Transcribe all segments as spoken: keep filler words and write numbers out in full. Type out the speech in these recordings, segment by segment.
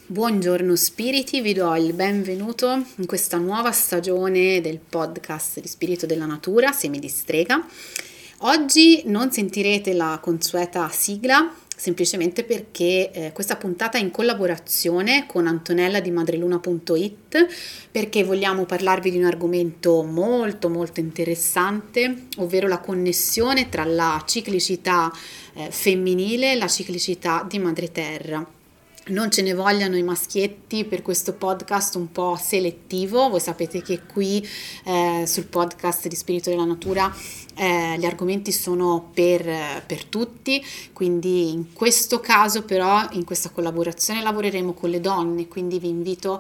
Buongiorno spiriti, vi do il benvenuto in questa nuova stagione del podcast di Spirito della Natura, Semi di Strega. Oggi non sentirete la consueta sigla, semplicemente perché eh, questa puntata è in collaborazione con Antonella di madreluna punto it, perché vogliamo parlarvi di un argomento molto molto interessante, ovvero la connessione tra la ciclicità eh, femminile e la ciclicità di Madre Terra. Non ce ne vogliano i maschietti per questo podcast un po' selettivo. Voi sapete che qui eh, sul podcast di Spirito della Natura eh, gli argomenti sono per, per tutti, quindi in questo caso però in questa collaborazione lavoreremo con le donne, quindi vi invito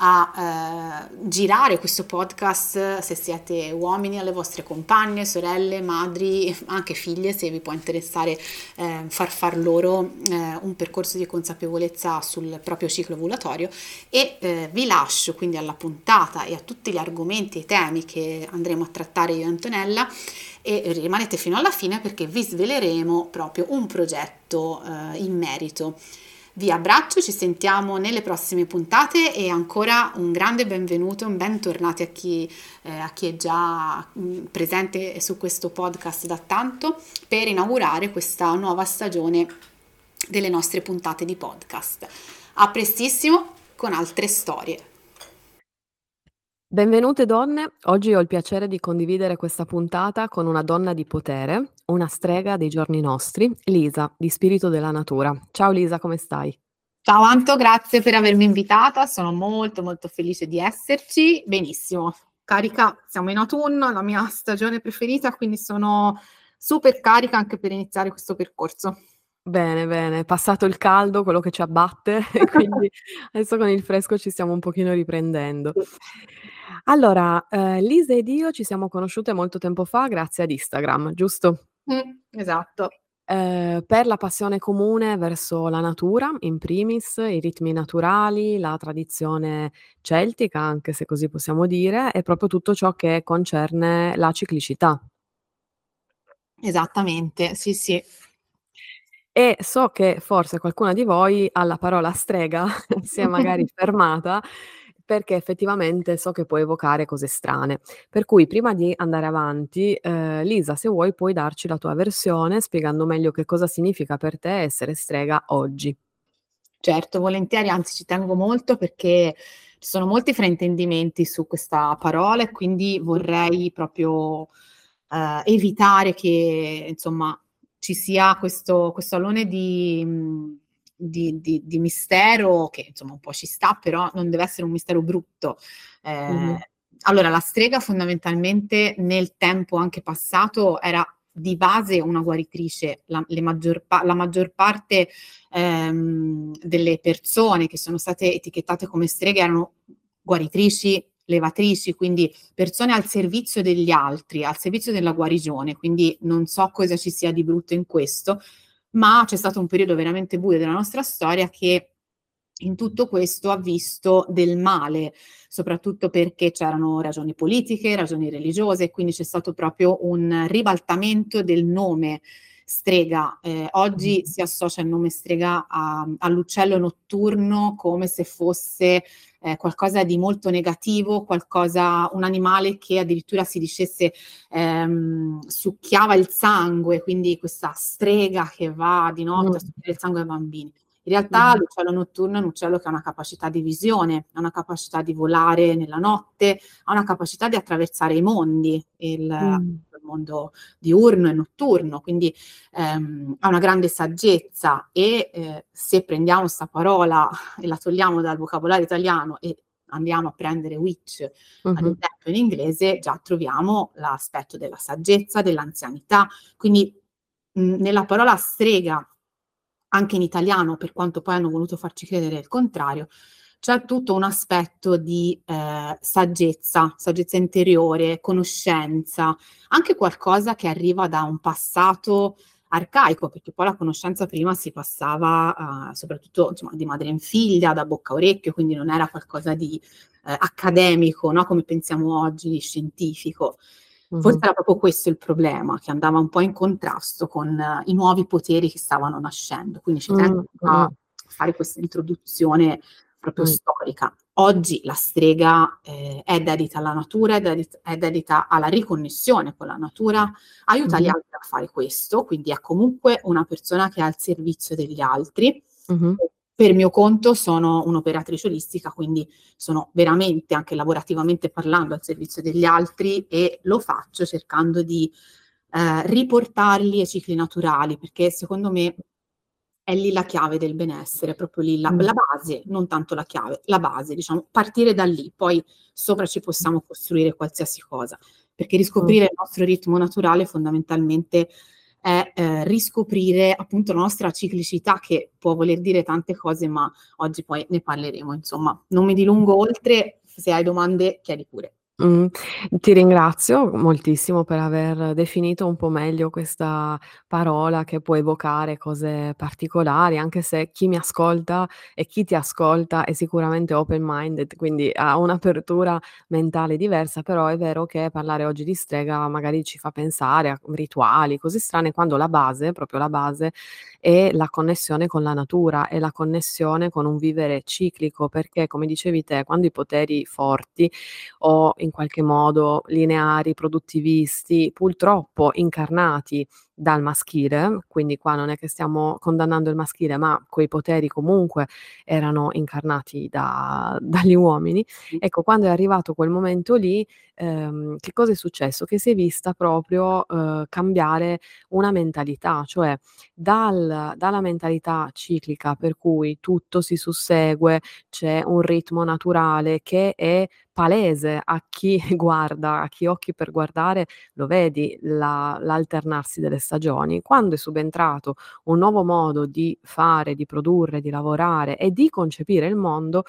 a eh, girare questo podcast se siete uomini alle vostre compagne, sorelle, madri, anche figlie, se vi può interessare eh, far far loro eh, un percorso di consapevolezza sul proprio ciclo ovulatorio e eh, vi lascio quindi alla puntata e a tutti gli argomenti e temi che andremo a trattare io e Antonella e rimanete fino alla fine perché vi sveleremo proprio un progetto eh, in merito. Vi abbraccio, ci sentiamo nelle prossime puntate e ancora un grande benvenuto, un bentornati a chi, eh, a chi è già mh, presente su questo podcast da tanto per inaugurare questa nuova stagione delle nostre puntate di podcast. A prestissimo con altre storie. Benvenute donne, oggi ho il piacere di condividere questa puntata con una donna di potere, una strega dei giorni nostri, Lisa, di Spirito della Natura. Ciao Lisa, come stai? Ciao Anto, grazie per avermi invitata, sono molto molto felice di esserci. Benissimo, carica, siamo in autunno, la mia stagione preferita, quindi sono super carica anche per iniziare questo percorso. Bene, bene, passato il caldo, quello che ci abbatte, e quindi adesso con il fresco ci stiamo un pochino riprendendo. Allora, eh, Lisa ed io ci siamo conosciute molto tempo fa grazie ad Instagram, giusto? Mm, esatto. Ehm, per la passione comune verso la natura, in primis, i ritmi naturali, la tradizione celtica, anche se così possiamo dire, e proprio tutto ciò che concerne la ciclicità. Esattamente, sì, sì. E so che forse qualcuna di voi alla parola strega si è magari fermata, perché effettivamente so che può evocare cose strane. Per cui prima di andare avanti, ehm, Lisa, se vuoi puoi darci la tua versione, spiegando meglio che cosa significa per te essere strega oggi. Certo, volentieri, anzi ci tengo molto perché ci sono molti fraintendimenti su questa parola e quindi vorrei proprio eh, evitare che insomma ci sia questo, questo alone di, mh, di- di- di mistero che insomma un po' ci sta, però non deve essere un mistero brutto. Mh-mh. Eh, allora, la strega fondamentalmente nel tempo anche passato era di base una guaritrice, la, le maggior pa- la maggior parte ehm, delle persone che sono state etichettate come streghe erano guaritrici, levatrici, quindi persone al servizio degli altri, al servizio della guarigione, quindi non so cosa ci sia di brutto in questo, ma c'è stato un periodo veramente buio della nostra storia che in tutto questo ha visto del male, soprattutto perché c'erano ragioni politiche, ragioni religiose, quindi c'è stato proprio un ribaltamento del nome strega. Eh, Mh. oggi si associa il nome strega a- all'uccello notturno come se fosse eh, qualcosa di molto negativo, qualcosa, un animale che addirittura si dicesse ehm, succhiava il sangue, quindi questa strega che va di notte a Mh. succhiare il sangue ai bambini. In realtà Mh-mh. l'uccello notturno è un uccello che ha una capacità di visione, ha una capacità di volare nella notte, ha una capacità di attraversare i mondi, il, Mh. il mondo diurno e notturno, quindi ehm, ha una grande saggezza e eh, se prendiamo questa parola e la togliamo dal vocabolario italiano e andiamo a prendere witch, ad Mh-mh. esempio in inglese, già troviamo l'aspetto della saggezza, dell'anzianità, quindi mh, nella parola strega anche in italiano, per quanto poi hanno voluto farci credere il contrario, c'è tutto un aspetto di eh, saggezza, saggezza interiore, conoscenza, anche qualcosa che arriva da un passato arcaico, perché poi la conoscenza prima si passava eh, soprattutto insomma, di madre in figlia, da bocca a orecchio, quindi non era qualcosa di eh, accademico, no? Come pensiamo oggi, di scientifico. Forse Mh-mh. era proprio questo il problema, che andava un po' in contrasto con eh, i nuovi poteri che stavano nascendo. Quindi ci tengo Mh, a mh-mh. fare questa introduzione proprio Mh. storica. Oggi la strega, ehm, è dedita alla natura, è dedit è dedita alla riconnessione con la natura, aiuta gli Mh-mh. altri a fare questo, quindi è comunque una persona che è al servizio degli altri. Mh-mh. Per mio conto sono un'operatrice olistica, quindi sono veramente, anche lavorativamente parlando, al servizio degli altri e lo faccio cercando di, ehm, riportarli ai cicli naturali, perché secondo me è lì la chiave del benessere, proprio lì la Mh. la base, non tanto la chiave, la base diciamo, partire da lì, poi sopra ci possiamo costruire qualsiasi cosa, perché Mh. riscoprire il nostro ritmo naturale fondamentalmente è, ehm, riscoprire appunto la nostra ciclicità, che può voler dire tante cose, ma oggi poi ne parleremo insomma. Non mi dilungo oltre, se hai domande chiedi pure. Mh. Ti ringrazio moltissimo per aver definito un po' meglio questa parola che può evocare cose particolari, anche se chi mi ascolta e chi ti ascolta è sicuramente open-minded, quindi ha un'apertura mentale diversa, però è vero che parlare oggi di strega magari ci fa pensare a rituali, cose strane, quando la base, proprio la base, è la connessione con la natura, è la connessione con un vivere ciclico, perché come dicevi te, quando i poteri forti o in qualche modo lineari, produttivisti, purtroppo incarnati dal maschile, quindi qua non è che stiamo condannando il maschile, ma quei poteri comunque erano incarnati da dagli uomini. Mh. Ecco, quando è arrivato quel momento lì, ehm, che cosa è successo? Che si è vista proprio, uhm, cambiare una mentalità, cioè dal dalla mentalità ciclica per cui tutto si sussegue, c'è un ritmo naturale che è palese a chi guarda, a chi ha occhi per guardare, lo vedi la l'alternarsi delle stagioni. Quando è subentrato un nuovo modo di fare, di produrre, di lavorare e di concepire il mondo,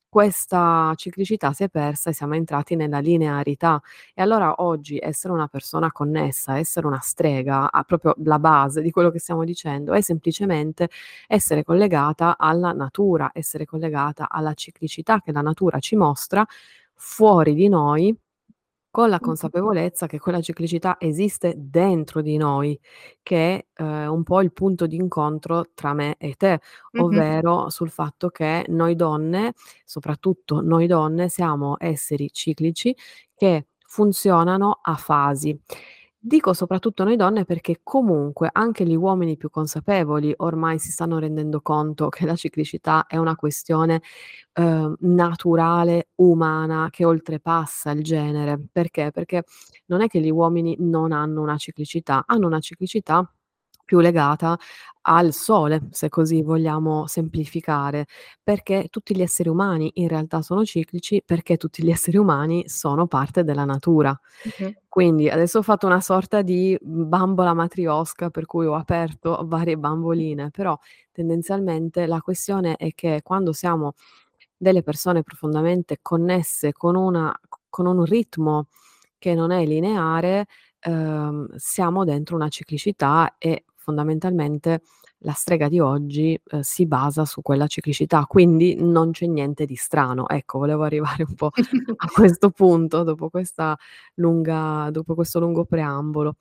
questa ciclicità si è persa e siamo entrati nella linearità. E allora oggi essere una persona connessa, essere una strega, ha proprio la base di quello che stiamo dicendo, è semplicemente essere collegata alla natura, essere collegata alla ciclicità che la natura ci mostra fuori di noi, con la Mh-mh. consapevolezza che quella ciclicità esiste dentro di noi, che è, ehm, un po' il punto d'incontro tra me e te, Mh-mh. ovvero sul fatto che noi donne, soprattutto noi donne, siamo esseri ciclici che funzionano a fasi. Dico soprattutto noi donne perché comunque anche gli uomini più consapevoli ormai si stanno rendendo conto che la ciclicità è una questione uhm, naturale, umana, che oltrepassa il genere. Perché? Perché non è che gli uomini non hanno una ciclicità, hanno una ciclicità più legata al sole, se così vogliamo semplificare, perché tutti gli esseri umani in realtà sono ciclici, perché tutti gli esseri umani sono parte della natura. Mh-mh. Quindi adesso ho fatto una sorta di, mhmm, bambola matrioska per cui ho aperto varie bamboline, però tendenzialmente la questione è che quando siamo delle persone profondamente connesse con una c con un ritmo che non è lineare, ehm, siamo dentro una ciclicità e fondamentalmente la strega di oggi, ehm, si basa su quella ciclicità, quindi non c'è niente di strano. Ecco, volevo arrivare un po' a questo punto dopo questa lunga dopo questo lungo preambolo.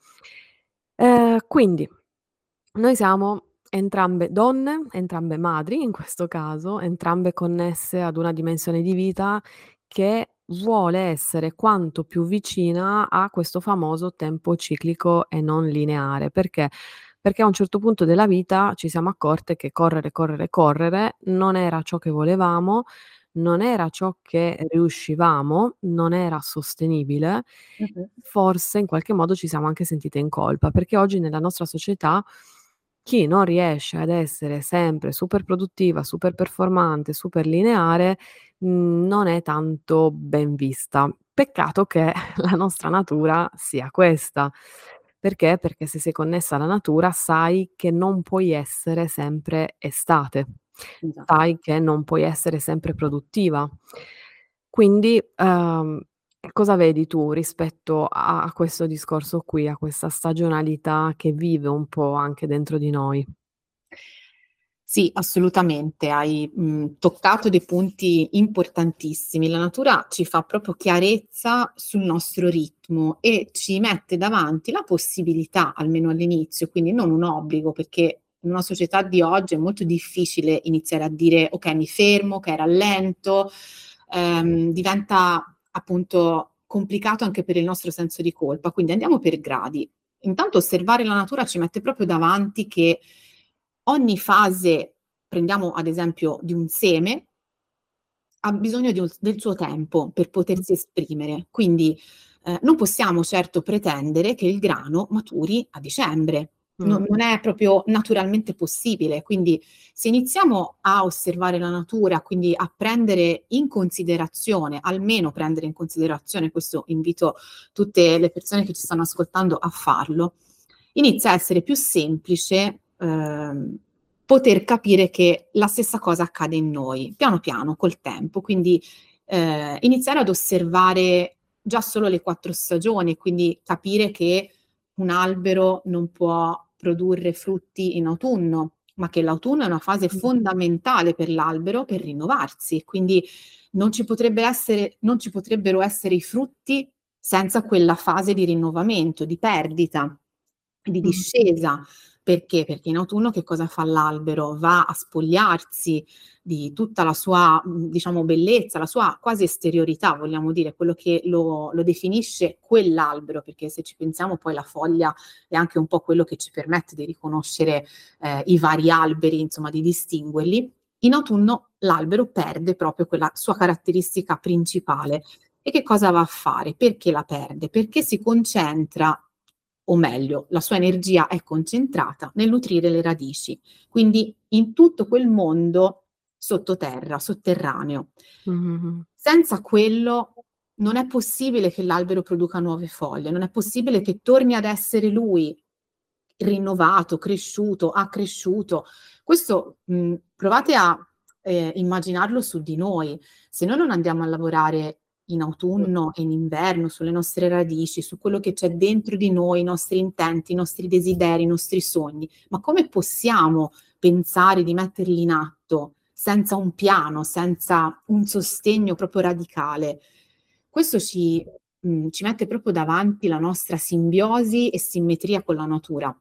Ehm, quindi noi siamo entrambe donne, entrambe madri in questo caso, entrambe connesse ad una dimensione di vita che vuole essere quanto più vicina a questo famoso tempo ciclico e non lineare. Perché? Perché a un certo punto della vita ci siamo accorte che correre, correre, correre non era ciò che volevamo, non era ciò che riuscivamo, non era sostenibile. Mh-mh. Forse in qualche modo ci siamo anche sentite in colpa, perché oggi nella nostra società chi non riesce ad essere sempre super produttiva, super performante, super lineare, mhmm, non è tanto ben vista. Peccato che la nostra natura sia questa. Perché? Perché se sei connessa alla natura sai che non puoi essere sempre estate, Esatto. sai che non puoi essere sempre produttiva. Quindi, uhm, cosa vedi tu rispetto a a questo discorso qui, a questa stagionalità che vive un po' anche dentro di noi? Sì, assolutamente, hai, mhmm, toccato dei punti importantissimi. La natura ci fa proprio chiarezza sul nostro ritmo e ci mette davanti la possibilità, almeno all'inizio, quindi non un obbligo, perché in una società di oggi è molto difficile iniziare a dire ok, mi fermo, ok, rallento, ehm, diventa appunto complicato anche per il nostro senso di colpa, quindi andiamo per gradi. Intanto osservare la natura ci mette proprio davanti che ogni fase, prendiamo ad esempio di un seme, ha bisogno di un del suo tempo per potersi esprimere. Quindi, ehm, non possiamo certo pretendere che il grano maturi a dicembre. Non Mh. non è proprio naturalmente possibile. Quindi se iniziamo a osservare la natura, quindi a prendere in considerazione, almeno prendere in considerazione, questo invito tutte le persone che ci stanno ascoltando a farlo, inizia a essere più semplice, ehm, poter capire che la stessa cosa accade in noi, piano piano, col tempo. Quindi, ehm, iniziare ad osservare già solo le quattro stagioni, quindi capire che un albero non può produrre frutti in autunno, ma che l'autunno è una fase Mh. fondamentale per l'albero per rinnovarsi, quindi non ci potrebbe essere non ci potrebbero essere i frutti senza quella fase di rinnovamento, di perdita, di Mh. discesa. Perché? Perché in autunno che cosa fa l'albero? Va a spogliarsi di tutta la sua, mhmm, diciamo bellezza, la sua quasi esteriorità, vogliamo dire, quello che lo lo definisce quell'albero, perché se ci pensiamo poi la foglia è anche un po' quello che ci permette di riconoscere, ehm, i vari alberi, insomma di distinguerli. In autunno l'albero perde proprio quella sua caratteristica principale. E che cosa va a fare? Perché la perde? Perché si concentra, o meglio, la sua energia è concentrata nel nutrire le radici, quindi in tutto quel mondo sottoterra, sotterraneo. Mh-mh-mh. Senza quello non è possibile che l'albero produca nuove foglie, non è possibile che torni ad essere lui, rinnovato, cresciuto, accresciuto. Questo, mhmm, provate a, ehm, immaginarlo su di noi. Se noi non andiamo a lavorare in Mh. autunno e in inverno sulle nostre radici, su quello che c'è dentro di noi, i nostri intenti, i nostri desideri, i nostri sogni, ma come possiamo pensare di metterli in atto senza un piano, senza un sostegno proprio radicale? Questo ci mhmm, ci mette proprio davanti la nostra simbiosi e simmetria con la natura.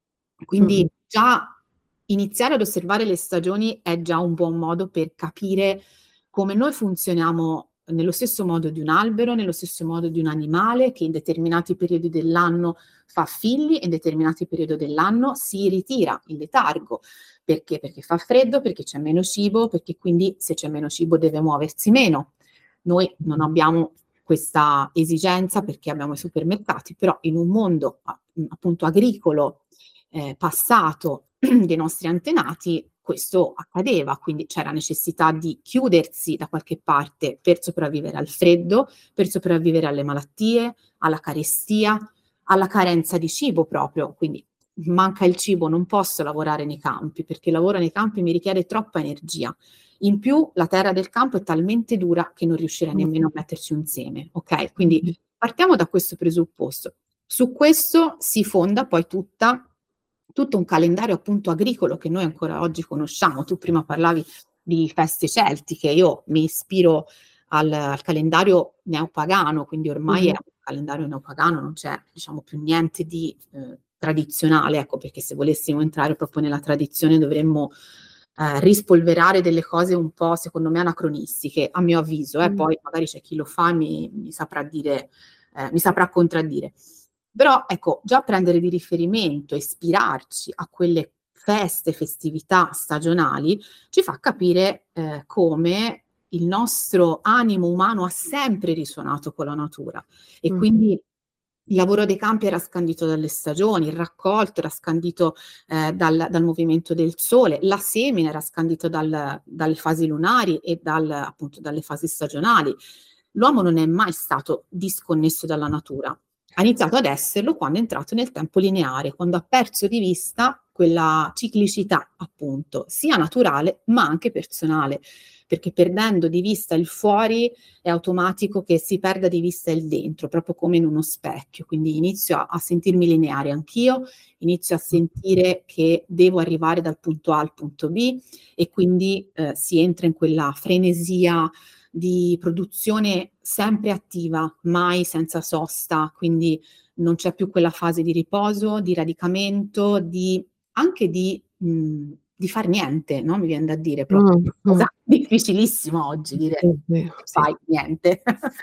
Quindi Mh-mh. già iniziare ad osservare le stagioni è già un buon modo per capire come noi funzioniamo nello stesso modo di un albero, nello stesso modo di un animale che in determinati periodi dell'anno fa figli e in determinati periodi dell'anno si ritira in letargo. Perché? Perché fa freddo, perché c'è meno cibo, perché quindi se c'è meno cibo deve muoversi meno. Noi non abbiamo questa esigenza perché abbiamo i supermercati, però in un mondo a mhmm, appunto agricolo, ehm, passato dei nostri antenati, questo accadeva, quindi c'era necessità di chiudersi da qualche parte per sopravvivere al freddo, per sopravvivere alle malattie, alla carestia, alla carenza di cibo proprio. Quindi manca il cibo, non posso lavorare nei campi, perché il lavoro nei campi mi richiede troppa energia. In più la terra del campo è talmente dura che non riuscirei Mh. nemmeno a metterci un seme, okay? Quindi Mh-mh. partiamo da questo presupposto. Su questo si fonda poi tutta tutto un calendario appunto agricolo che noi ancora oggi conosciamo. Tu prima parlavi di feste celtiche, io mi ispiro al al calendario neopagano, quindi ormai è Mh-mh. un calendario neopagano, non c'è diciamo più niente di, ehm, tradizionale, ecco, perché se volessimo entrare proprio nella tradizione dovremmo, ehm, rispolverare delle cose un po' secondo me anacronistiche, a mio avviso, eh, Mh. poi magari c'è chi lo fa e mi mi saprà dire ehm, mi saprà contraddire. Però ecco, già prendere di riferimento, ispirarci a quelle feste, festività stagionali, ci fa capire, ehm, come il nostro animo umano ha sempre risuonato con la natura e Mh. quindi il lavoro dei campi era scandito dalle stagioni, il raccolto era scandito, ehm, dal dal movimento del sole, la semina era scandito dal dalle fasi lunari e dal appunto dalle fasi stagionali. L'uomo non è mai stato disconnesso dalla natura. Ha iniziato ad esserlo quando è entrato nel tempo lineare, quando ha perso di vista quella ciclicità, appunto, sia naturale ma anche personale, perché perdendo di vista il fuori è automatico che si perda di vista il dentro, proprio come in uno specchio. Quindi inizio a, a sentirmi lineare anch'io, inizio a sentire che devo arrivare dal punto A al punto B e quindi eh, si entra in quella frenesia di produzione sempre attiva, mai senza sosta, quindi non c'è più quella fase di riposo, di radicamento, di anche di mhmm, di far niente, no, mi vien da dire proprio, Mh, mh. cosa difficilissima oggi dire: Sì, sì, "Che sì. fai?" Niente.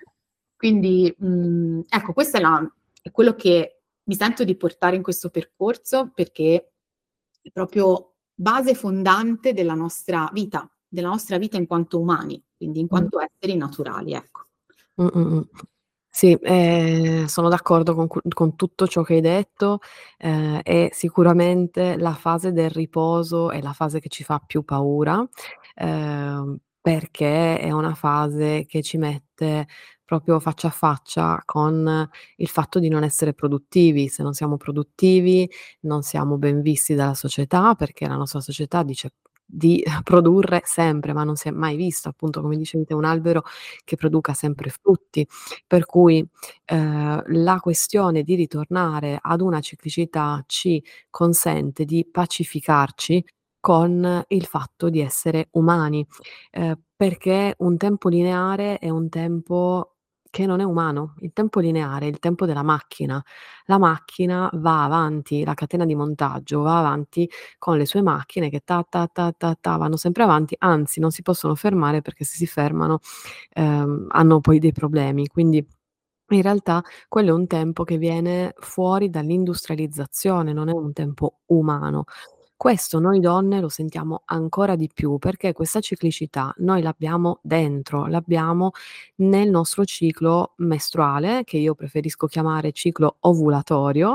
Quindi, mhmm, ecco questa è la è quello che mi sento di portare in questo percorso, perché è proprio base fondante della nostra vita, della nostra vita in quanto umani, quindi in Mh. quanto esseri naturali, ecco. Mh, mh, mh. Sì, ehm, sono d'accordo con cu con tutto ciò che hai detto, ehm, e sicuramente la fase del riposo è la fase che ci fa più paura, ehm, perché è una fase che ci mette proprio faccia a faccia con il fatto di non essere produttivi. Se non siamo produttivi, non siamo ben visti dalla società, perché la nostra società dice di produrre sempre, ma non si è mai visto, appunto, come dicevi te, un albero che produca sempre frutti. Per cui, ehm, la questione di ritornare ad una ciclicità ci consente di pacificarci con il fatto di essere umani, ehm, perché un tempo lineare è un tempo che non è umano. Il tempo lineare è il tempo della macchina. La macchina va avanti, la catena di montaggio va avanti con le sue macchine che ta, ta, ta, ta, ta, vanno sempre avanti, anzi non si possono fermare perché se si fermano, ehm, hanno poi dei problemi. Quindi in realtà quello è un tempo che viene fuori dall'industrializzazione, non è un tempo umano. Questo noi donne lo sentiamo ancora di più, perché questa ciclicità noi l'abbiamo dentro, l'abbiamo nel nostro ciclo mestruale, che io preferisco chiamare ciclo ovulatorio,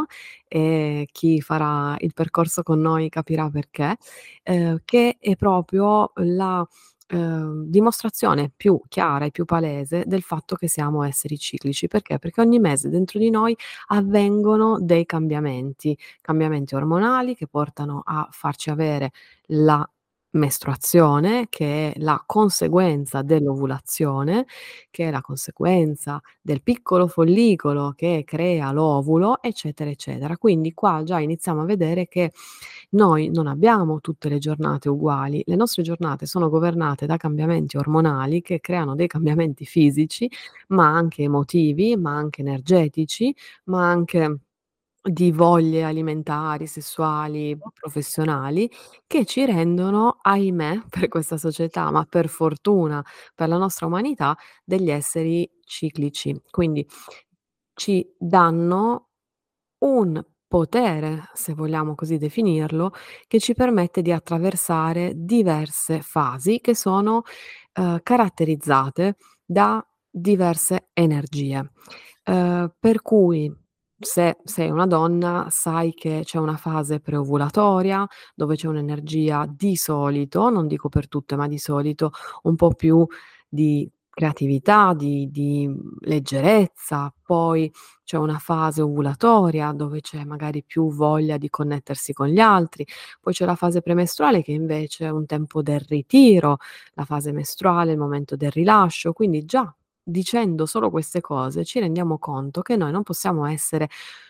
e chi farà il percorso con noi capirà perché, ehm, che è proprio la ehm, dimostrazione più chiara e più palese del fatto che siamo esseri ciclici. Perché? Perché ogni mese dentro di noi avvengono dei cambiamenti, cambiamenti ormonali che portano a farci avere la mestruazione, che è la conseguenza dell'ovulazione, che è la conseguenza del piccolo follicolo che crea l'ovulo, eccetera, eccetera. Quindi qua già iniziamo a vedere che noi non abbiamo tutte le giornate uguali, le nostre giornate sono governate da cambiamenti ormonali che creano dei cambiamenti fisici, ma anche emotivi, ma anche energetici, ma anche di voglie alimentari, sessuali, professionali, che ci rendono, ahimè, per questa società, ma per fortuna per la nostra umanità, degli esseri ciclici. Quindi ci danno un potere, se vogliamo così definirlo, che ci permette di attraversare diverse fasi che sono, ehm, caratterizzate da diverse energie. Ehm, per cui se sei una donna sai che c'è una fase preovulatoria, dove c'è un'energia di solito, non dico per tutte, ma di solito un po' più di creatività, di di, mhmm, leggerezza, poi c'è una fase ovulatoria dove c'è magari più voglia di connettersi con gli altri, poi c'è la fase premestruale che invece è un tempo del ritiro, la fase mestruale è il momento del rilascio, quindi già dicendo solo queste cose ci rendiamo conto che noi non possiamo essere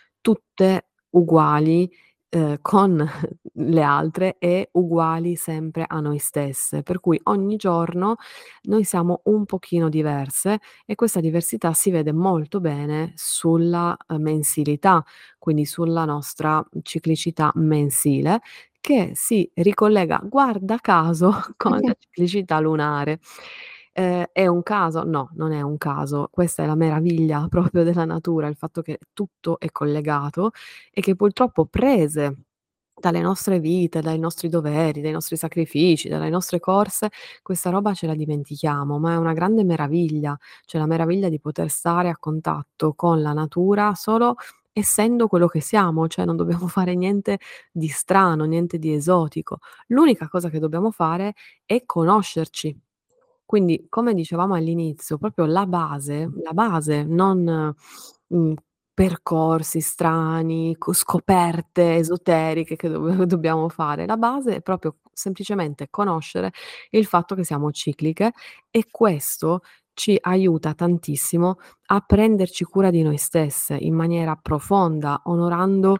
tutte uguali, ehm, con le altre e uguali sempre a noi stesse, per cui ogni giorno noi siamo un pochino diverse e questa diversità si vede molto bene sulla, ehm, mensilità, quindi sulla nostra ciclicità mensile, che si ricollega, guarda caso, con la ciclicità lunare. Ehm, è un caso? No, non è un caso. Questa è la meraviglia proprio della natura, il fatto che tutto è collegato e che purtroppo prese dalle nostre vite, dai nostri doveri, dai nostri sacrifici, dalle nostre corse, questa roba ce la dimentichiamo, ma è una grande meraviglia, cioè la meraviglia di poter stare a contatto con la natura solo essendo quello che siamo, cioè non dobbiamo fare niente di strano, niente di esotico. L'unica cosa che dobbiamo fare è conoscerci. Quindi, come dicevamo all'inizio, proprio la base la base, non, mhmm, percorsi strani, co scoperte esoteriche che dove dobbiamo fare. La base è proprio semplicemente conoscere il fatto che siamo cicliche e questo ci aiuta tantissimo a prenderci cura di noi stesse in maniera profonda, onorando,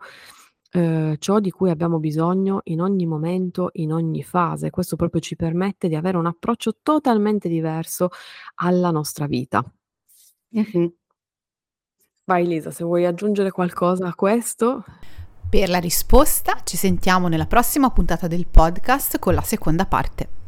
ehm, ciò di cui abbiamo bisogno in ogni momento, in ogni fase. Questo proprio ci permette di avere un approccio totalmente diverso alla nostra vita. Mh-mh. Vai Lisa, se vuoi aggiungere qualcosa a questo. Per la risposta ci sentiamo nella prossima puntata del podcast con la seconda parte.